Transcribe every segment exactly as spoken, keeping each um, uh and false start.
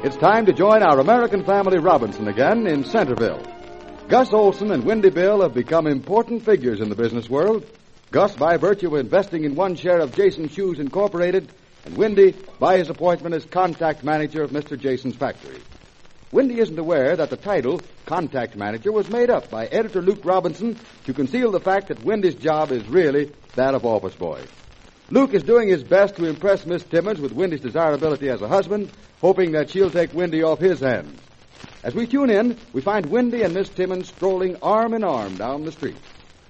It's time to join our American family Robinson again in Centerville. Gus Olson and Windy Bill have become important figures in the business world. Gus by virtue of investing in one share of Jason Shoes Incorporated, and Windy by his appointment as contact manager of Mister Jason's factory. Windy isn't aware that the title, contact manager, was made up by editor Luke Robinson to conceal the fact that Windy's job is really that of office boy. Luke is doing his best to impress Miss Timmons with Windy's desirability as a husband, hoping that she'll take Windy off his hands. As we tune in, we find Windy and Miss Timmons strolling arm in arm down the street.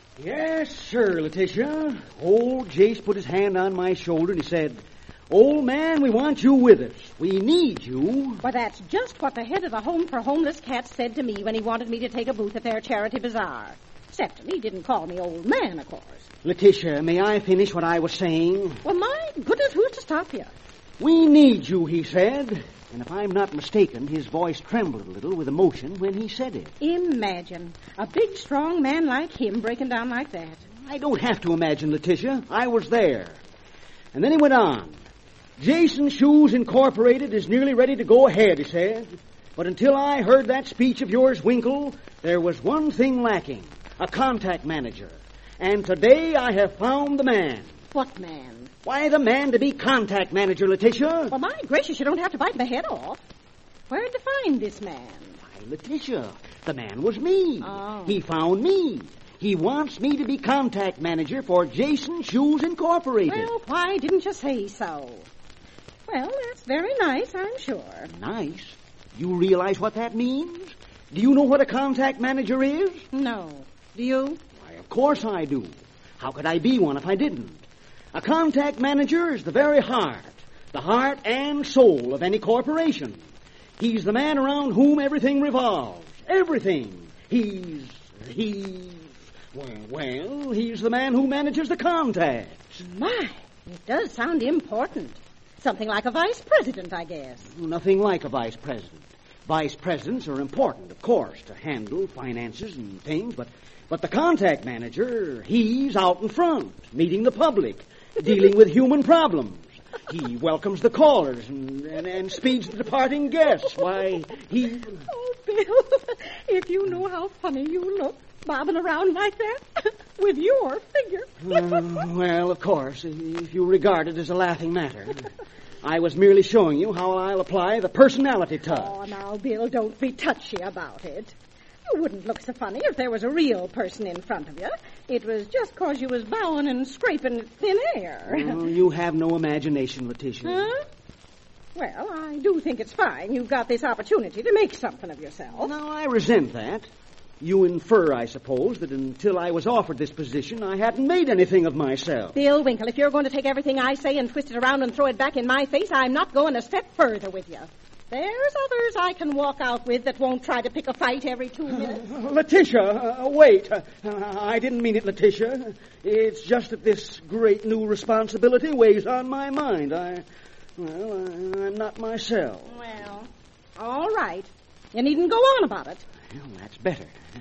Yes, sir, Letitia. Old Jace put his hand on my shoulder and he said, "Old man, we want you with us. We need you." Well, that's just what the head of the Home for Homeless Cats said to me when he wanted me to take a booth at their charity bazaar. Except he didn't call me old man, of course. Letitia, may I finish what I was saying? Well, my goodness, who's to stop you? We need you, he said. And if I'm not mistaken, his voice trembled a little with emotion when he said it. Imagine a big, strong man like him breaking down like that. I don't have to imagine, Letitia. I was there. And then he went on. Jason Shoes Incorporated is nearly ready to go ahead, he said. But until I heard that speech of yours, Winkle, there was one thing lacking, a contact manager. And today I have found the man. What man? Why, the man to be contact manager, Letitia. Well, my gracious, you don't have to bite my head off. Where'd you find this man? Why, Letitia, the man was me. Oh. He found me. He wants me to be contact manager for Jason Shoes Incorporated. Well, why didn't you say so? Well, that's very nice, I'm sure. Nice? You realize what that means? Do you know what a contact manager is? No. Do you? Why, of course I do. How could I be one if I didn't? A contact manager is the very heart, the heart and soul of any corporation. He's the man around whom everything revolves. Everything. He's... he's... Well, well, he's the man who manages the contacts. My, it does sound important. Something like a vice president, I guess. Nothing like a vice president. Vice presidents are important, of course, to handle finances and things, but, but the contact manager, he's out in front, meeting the public, dealing with human problems. He welcomes the callers and, and, and speeds the departing guests. Why, he... Oh, Bill, if you knew how funny you look, bobbing around like that, with your figure. uh, well, of course, if you regard it as a laughing matter. I was merely showing you how I'll apply the personality touch. Oh, now, Bill, don't be touchy about it. You wouldn't look so funny if there was a real person in front of you. It was just because you was bowing and scraping thin air. Oh, you have no imagination, Letitia. Huh? Well, I do think it's fine. You've got this opportunity to make something of yourself. Now, I resent that. You infer, I suppose, that until I was offered this position, I hadn't made anything of myself. Bill Winkle, if you're going to take everything I say and twist it around and throw it back in my face, I'm not going a step further with you. There's others I can walk out with that won't try to pick a fight every two minutes. Uh, Letitia, uh, wait. Uh, I didn't mean it, Letitia. It's just that this great new responsibility weighs on my mind. I, well, I'm not myself. Well, all right. You needn't go on about it. Well, that's better.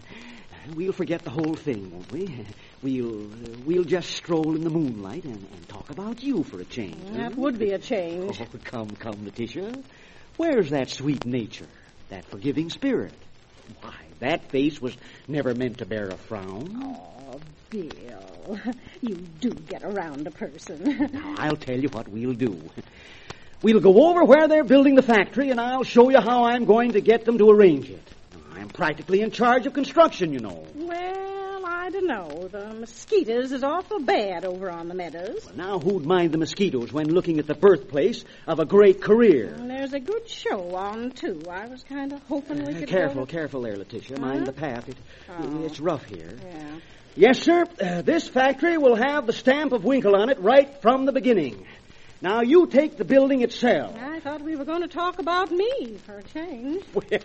We'll forget the whole thing, won't we? We'll we'll just stroll in the moonlight and, and talk about you for a change. That huh? would be a change. Oh, come, come, Letitia. Where's that sweet nature, that forgiving spirit? Why, that face was never meant to bear a frown. Oh, Bill, you do get around a person. Now, I'll tell you what we'll do. We'll go over where they're building the factory, and I'll show you how I'm going to get them to arrange it. I'm practically in charge of construction, you know. Well, I don't know. The mosquitoes is awful bad over on the meadows. Well, now, who'd mind the mosquitoes when looking at the birthplace of a great career? And there's a good show on, too. I was kind of hoping we Uh, could careful, go to... careful there, Letitia. Huh? Mind the path. It, Oh. It's rough here. Yeah. Yes, sir. Uh, this factory will have the stamp of Winkle on it right from the beginning. Now, you take the building itself. I thought we were going to talk about me for a change.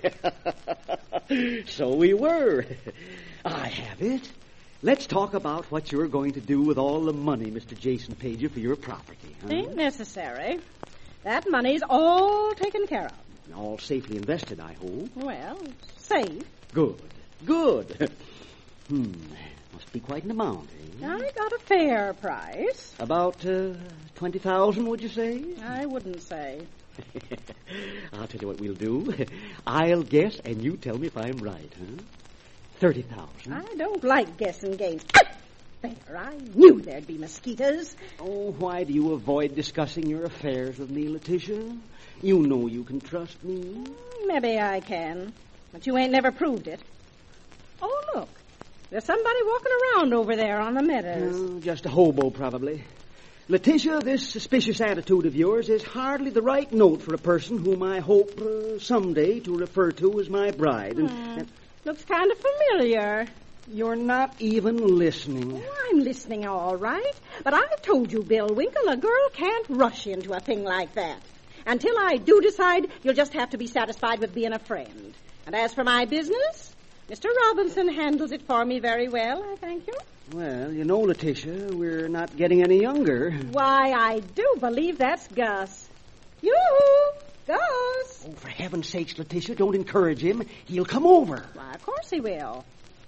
So we were. I have it. Let's talk about what you're going to do with all the money Mister Jason paid you for your property. Huh? Ain't necessary. That money's all taken care of. All safely invested, I hope. Well, safe. Good. Good. hmm. Must be quite an amount, eh? I got a fair price. About uh, twenty thousand, would you say? I wouldn't say. I'll tell you what we'll do. I'll guess, and you tell me if I'm right, huh? Thirty thousand. I don't like guessing games. There, I knew there'd be mosquitoes. Oh, why do you avoid discussing your affairs with me, Letitia? You know you can trust me. Maybe I can, but you ain't never proved it. Oh, look. There's somebody walking around over there on the meadows. Oh, just a hobo, probably. Letitia, this suspicious attitude of yours is hardly the right note for a person whom I hope uh, someday to refer to as my bride. And, Hmm. and Looks kind of familiar. you're not even listening. Oh, I'm listening all right. But I've told you, Bill Winkle, a girl can't rush into a thing like that. Until I do decide, you'll just have to be satisfied with being a friend. And as for my business, Mister Robinson handles it for me very well, I thank you. Well, you know, Letitia, we're not getting any younger. Why, I do believe that's Gus. Yoo-hoo! Gus! Oh, for heaven's sakes, Letitia, don't encourage him. He'll come over. Why, of course he will.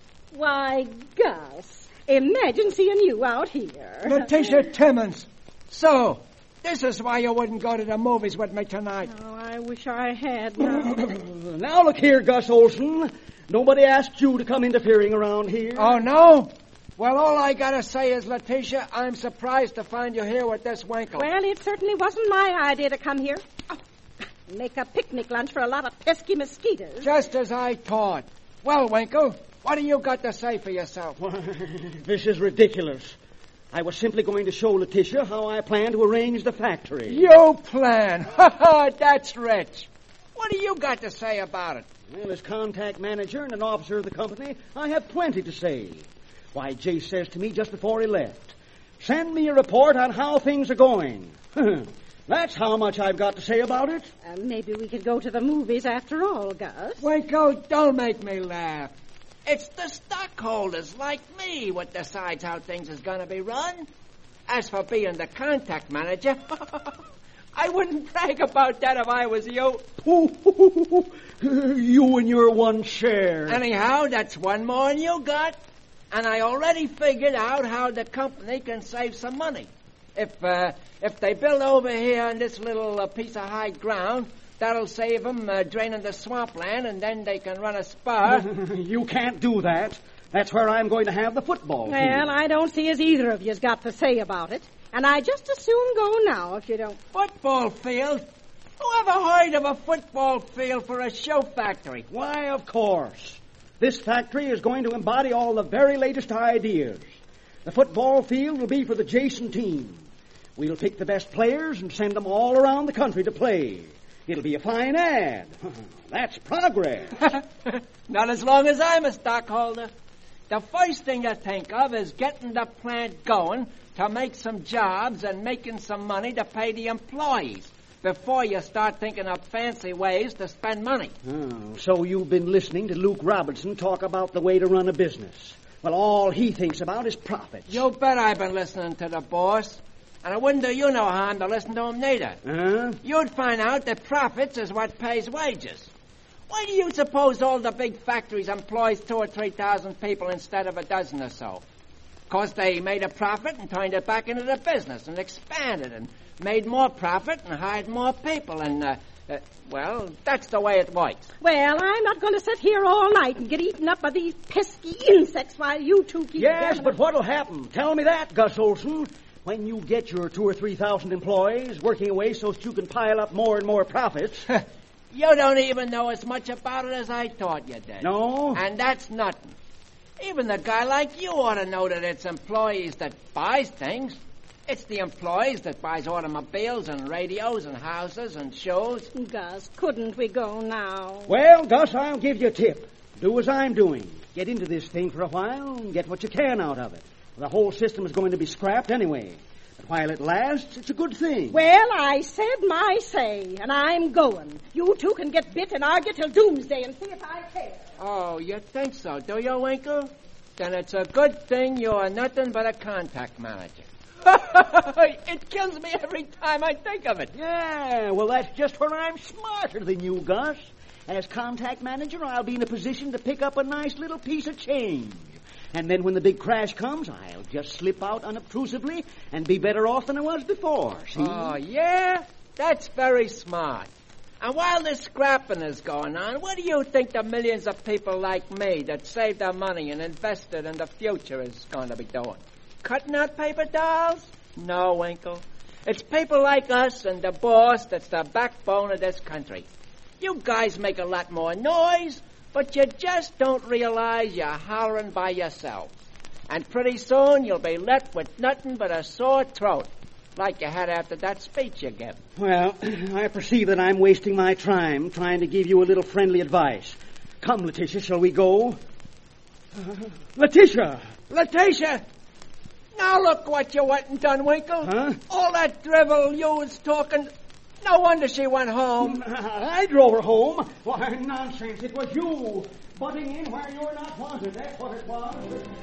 Why, Gus, imagine seeing you out here. Letitia Timmons. So, this is why you wouldn't go to the movies with me tonight. Oh, I wish I had now. Now look here, Gus Olson. Nobody asked you to come interfering around here. Oh, no? Well, all I gotta say is, Letitia, I'm surprised to find you here with this Winkle. Well, it certainly wasn't my idea to come here. Oh, make a picnic lunch for a lot of pesky mosquitoes. Just as I thought. Well, Winkle, what do you got to say for yourself? This is ridiculous. I was simply going to show Letitia how I plan to arrange the factory. You plan. Ha ha, that's rich. What do you got to say about it? Well, as contact manager and an officer of the company, I have plenty to say. Why, Jace says to me just before he left, send me a report on how things are going. That's how much I've got to say about it. Uh, maybe we could go to the movies after all, Gus. Winkle, don't make me laugh. It's the stockholders like me what decides how things is going to be run. As for being the contact manager, I wouldn't brag about that if I was you. You and your one share. Anyhow, that's one more than you got. And I already figured out how the company can save some money. If uh, if they build over here on this little uh, piece of high ground, that'll save them uh, draining the swampland, and then they can run a spar. You can't do that. That's where I'm going to have the football Well, field. I don't see as either of you's got to say about it. And I just as soon go now if you don't. Football field? Who ever heard of a football field for a show factory? Why, of course. This factory is going to embody all the very latest ideas. The football field will be for the Jason team. We'll pick the best players and send them all around the country to play. It'll be a fine ad. That's progress. Not as long as I'm a stockholder. The first thing to think of is getting the plant going to make some jobs and making some money to pay the employees before you start thinking of fancy ways to spend money. Oh, so you've been listening to Luke Robinson talk about the way to run a business. Well, all he thinks about is profits. You bet I've been listening to the boss. And it wouldn't do you no harm to listen to him neither. Huh? You'd find out that profits is what pays wages. Why do you suppose all the big factories employs two or three thousand people instead of a dozen or so? Because they made a profit and turned it back into the business and expanded and made more profit and hired more people and, uh, uh, well, that's the way it works. Well, I'm not going to sit here all night and get eaten up by these pesky insects while you two keep... Yes, gabbing- but what'll happen? Tell me that, Gus Olson. When you get your two or three thousand employees working away so that you can pile up more and more profits. You don't even know as much about it as I thought you did. No? And that's nothing. Even a guy like you ought to know that it's employees that buys things. It's the employees that buys automobiles and radios and houses and shows. Gus, couldn't we go now? Well, Gus, I'll give you a tip. Do as I'm doing. Get into this thing for a while and get what you can out of it. The whole system is going to be scrapped anyway. But while it lasts, it's a good thing. Well, I said my say, and I'm going. You two can get bit and argue till doomsday and see if I care. Oh, you think so, do you, Winkle? Then it's a good thing you're nothing but a contact manager. It kills me every time I think of it. Yeah, well, that's just where I'm smarter than you, Gus. As contact manager, I'll be in a position to pick up a nice little piece of change. And then when the big crash comes, I'll just slip out unobtrusively and be better off than I was before, see? Oh, yeah? That's very smart. And while this scrapping is going on, what do you think the millions of people like me that save their money and invested in the future is going to be doing? Cutting out paper dolls? No, Winkle. It's people like us and the boss that's the backbone of this country. You guys make a lot more noise, but you just don't realize you're hollering by yourself. And pretty soon you'll be left with nothing but a sore throat, like you had after that speech you gave. Well, I perceive that I'm wasting my time trying to give you a little friendly advice. Come, Letitia, shall we go? Uh, Letitia! Letitia! Now look what you went and done, Winkle. Huh? All that drivel you was talking... No wonder she went home. I drove her home. Why, nonsense. It was you butting in where you're not wanted. That's what it was.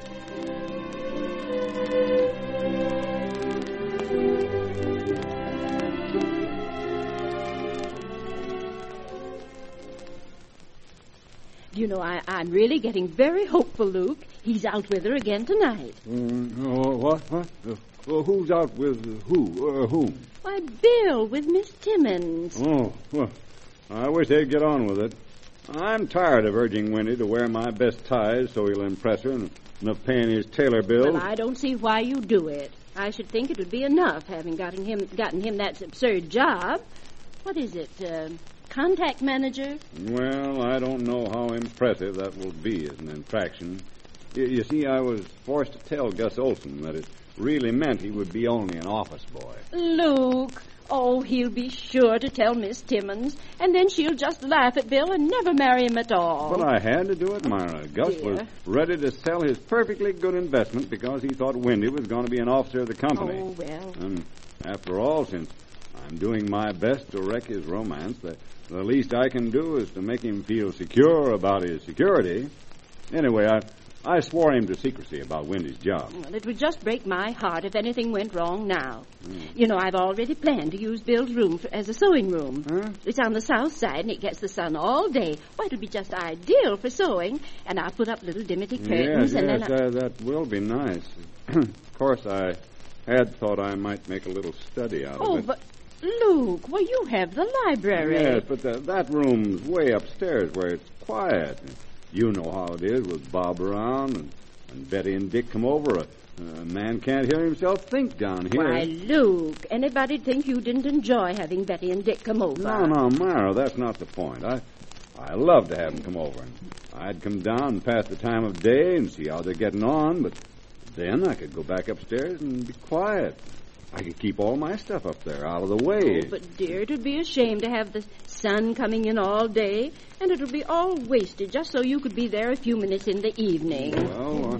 You know, I, I'm really getting very hopeful, Luke. He's out with her again tonight. Mm, oh, what? What? Uh, well, who's out with who? Or uh, whom? Why, Bill with Miss Timmons. Oh, well, I wish they'd get on with it. I'm tired of urging Wendy to wear my best ties so he'll impress her and of paying his tailor bills. Well, I don't see why you do it. I should think it would be enough, having gotten him gotten him that absurd job. What is it, uh, contact manager? Well, I don't know how impressive that will be as an attraction. You, you see, I was forced to tell Gus Olson that it really meant he would be only an office boy. Luke, oh, he'll be sure to tell Miss Timmons, and then she'll just laugh at Bill and never marry him at all. Well, I had to do it, Myra. Gus Dear. was ready to sell his perfectly good investment because he thought Wendy was going to be an officer of the company. Oh, well. And after all, since I'm doing my best to wreck his romance, the, the least I can do is to make him feel secure about his security. Anyway, I... I swore him to secrecy about Wendy's job. Well, it would just break my heart if anything went wrong now. Mm. You know, I've already planned to use Bill's room for, as a sewing room. Huh? It's on the south side, and it gets the sun all day. Why, it'll be just ideal for sewing. And I'll put up little dimity curtains. Yes, and yes, then I... uh, that will be nice. Of course, I had thought I might make a little study out Oh, of it. but, Luke, well, you have the library. Yes, but the, that room's way upstairs where it's quiet. You know how it is with Bob around and... And Betty and Dick come over. A, a man can't hear himself think down here. Why, Luke, anybody'd think you didn't enjoy having Betty and Dick come over. No, no, Myra, that's not the point. I I love to have them come over. I'd come down and pass the time of day and see how they're getting on, but then I could go back upstairs and be quiet. I could keep all my stuff up there out of the way. Oh, but, dear, it would be a shame to have the sun coming in all day, and it would be all wasted just so you could be there a few minutes in the evening. Well, uh,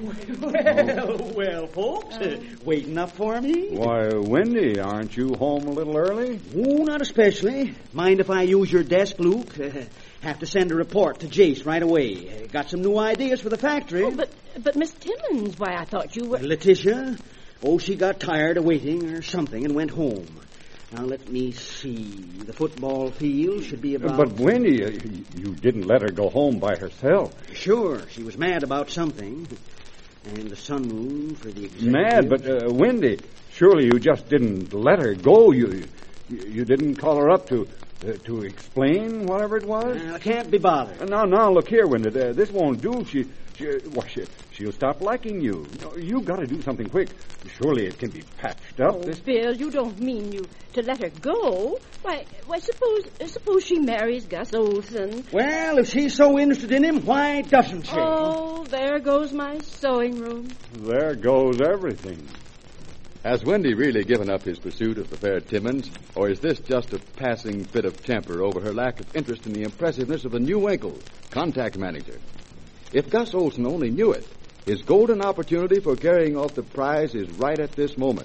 Well, well, folks, uh, waiting up for me? why, Wendy, aren't you home a little early? Oh, not especially. Mind if I use your desk, Luke? Uh, have to send a report to Jace right away. Uh, got some new ideas for the factory. Oh, but, but Miss Timmons, why, I thought you were... Letitia? Oh, she got tired of waiting or something and went home. Now, let me see. The football field should be about... But, Wendy, uh, you didn't let her go home by herself. Sure, she was mad about something. And the sunroom for the executive... Mad, but, uh, Wendy, surely you just didn't let her go. You you, you didn't call her up to uh, to explain whatever it was? I can't be bothered. Uh, now, now, look here, Wendy. Uh, this won't do. She... She, well, she, she'll stop liking you. You've got to do something quick. Surely it can be patched up. Oh, This... Bill, you don't mean you to let her go. Why, why, suppose suppose she marries Gus Olson. Well, if she's so interested in him, why doesn't she? Oh, there goes my sewing room. There goes everything. Has Wendy really given up his pursuit of the fair Timmons, or is this just a passing fit of temper over her lack of interest in the impressiveness of the new Winkle, contact manager? If Gus Olson only knew it, his golden opportunity for carrying off the prize is right at this moment.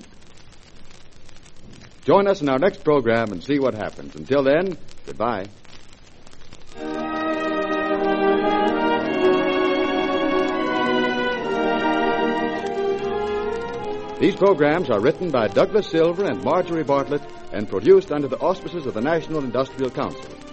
Join us in our next program and see what happens. Until then, goodbye. These programs are written by Douglas Silver and Marjorie Bartlett and produced under the auspices of the National Industrial Council.